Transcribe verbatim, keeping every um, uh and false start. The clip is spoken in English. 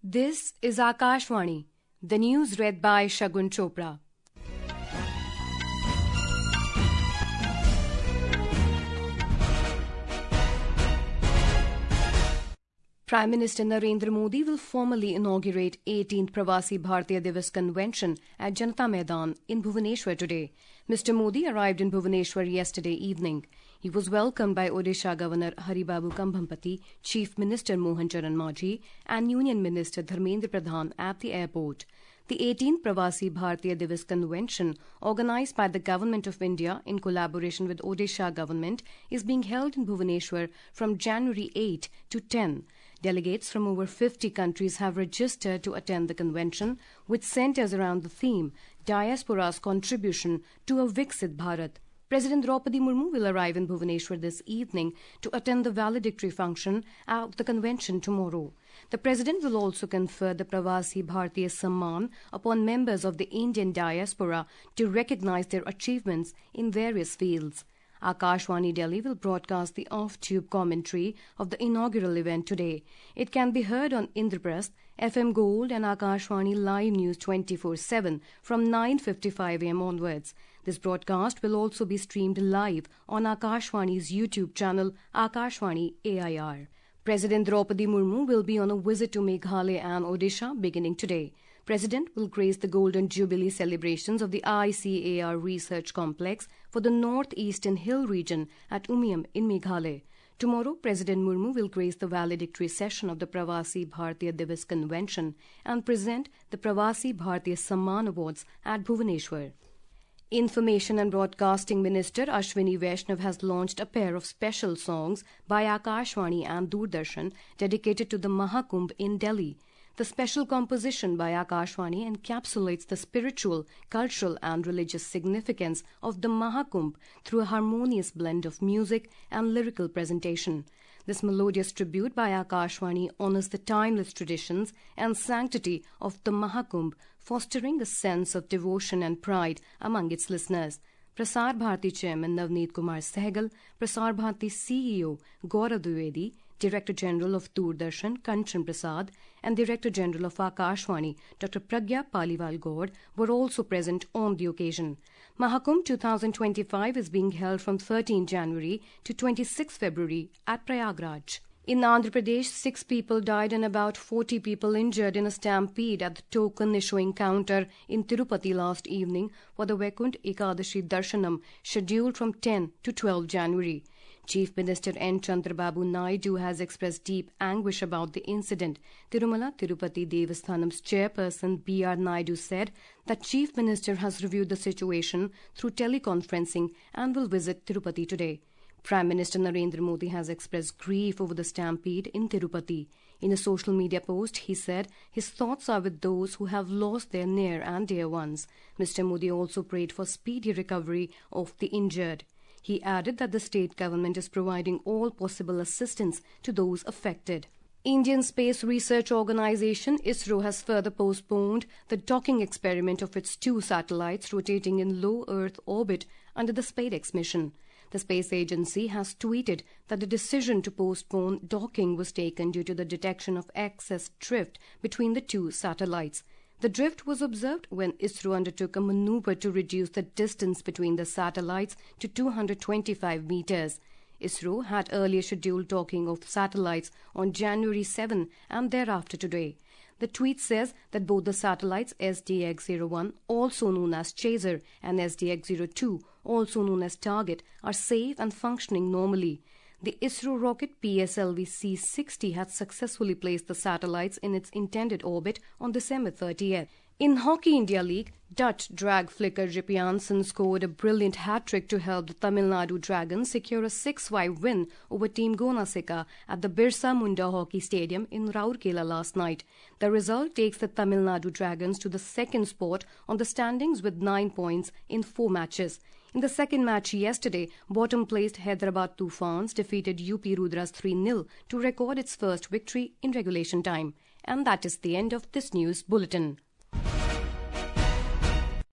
This is Akashvani, the news read by Shagun Chopra. Prime Minister Narendra Modi will formally inaugurate eighteenth Pravasi Bharatiya Divas Convention at Janata Maidan in Bhubaneswar today. Mister Modi arrived in Bhubaneswar yesterday evening. He was welcomed by Odisha Governor Haribabu Kambhampati, Chief Minister Mohan Charan Majhi and Union Minister Dharmendra Pradhan at the airport. The eighteenth Pravasi Bharatiya Divas Convention, organised by the Government of India in collaboration with Odisha Government, is being held in Bhubaneswar from January eighth to tenth. Delegates from over fifty countries have registered to attend the convention, which centres around the theme Diaspora's Contribution to a Viksit Bharat. President Draupadi Murmu will arrive in Bhubaneswar this evening to attend the valedictory function of the convention tomorrow. The President will also confer the Pravasi Bharatiya Samman upon members of the Indian diaspora to recognise their achievements in various fields. Akashvani Delhi will broadcast the off-tube commentary of the inaugural event today. It can be heard on Indraprasth, F M Gold and Akashvani Live News twenty-four seven from nine fifty-five a m onwards. This broadcast will also be streamed live on Akashvani's YouTube channel Akashvani A I R. President Draupadi Murmu will be on a visit to Meghalaya and Odisha beginning today. President will grace the Golden Jubilee celebrations of the I C A R Research Complex for the North-Eastern Hill region at Umiam in Meghalaya. Tomorrow, President Murmu will grace the valedictory session of the Pravasi Bharatiya Divas Convention and present the Pravasi Bharatiya Samman Awards at Bhubaneswar. Information and Broadcasting Minister Ashwini Vaishnav has launched a pair of special songs by Akashvani and Doordarshan dedicated to the Mahakumbh in Delhi. The special composition by Akashvani encapsulates the spiritual, cultural and religious significance of the Mahakumbh through a harmonious blend of music and lyrical presentation. This melodious tribute by Akashvani honours the timeless traditions and sanctity of the Mahakumbh, fostering a sense of devotion and pride among its listeners. Prasar Bharati Chairman Navneet Kumar Sehgal, Prasar Bharati C E O Gaurav Dwivedi, Director General of Doordarshan Kanchan Prasad and Director General of Akashvani Doctor Pragya Paliwal Gaur were also present on the occasion. Mahakumbh twenty twenty-five is being held from thirteenth January to twenty-sixth February at Prayagraj. In Andhra Pradesh, six people died and about forty people injured in a stampede at the token issuing counter in Tirupati last evening for the Vaikuntha Ekadashi Darshanam scheduled from tenth to twelfth January. Chief Minister N. Chandrababu Naidu has expressed deep anguish about the incident. Tirumala Tirupati Devasthanam's chairperson B R Naidu said that Chief Minister has reviewed the situation through teleconferencing and will visit Tirupati today. Prime Minister Narendra Modi has expressed grief over the stampede in Tirupati. In a social media post, he said his thoughts are with those who have lost their near and dear ones. Mister Modi also prayed for speedy recovery of the injured. He added that the state government is providing all possible assistance to those affected. Indian Space Research Organisation ISRO has further postponed the docking experiment of its two satellites rotating in low Earth orbit under the SpaceX mission. The space agency has tweeted that the decision to postpone docking was taken due to the detection of excess drift between the two satellites. The drift was observed when ISRO undertook a maneuver to reduce the distance between the satellites to two hundred twenty-five meters. ISRO had earlier scheduled docking of satellites on January seventh and thereafter today. The tweet says that both the satellites S D X zero one, also known as Chaser, and S D X zero two, also known as Target, are safe and functioning normally. The ISRO rocket P S L V C sixty had successfully placed the satellites in its intended orbit on December thirtieth. In Hockey India League, Dutch drag flicker Jip Janssen scored a brilliant hat-trick to help the Tamil Nadu Dragons secure a six five win over Team Gonaseka at the Birsa Munda Hockey Stadium in Rourkela last night. The result takes the Tamil Nadu Dragons to the second spot on the standings with nine points in four matches. In the second match yesterday, bottom-placed Hyderabad Tufans defeated U P Rudras three nil to record its first victory in regulation time. And that is the end of this news bulletin.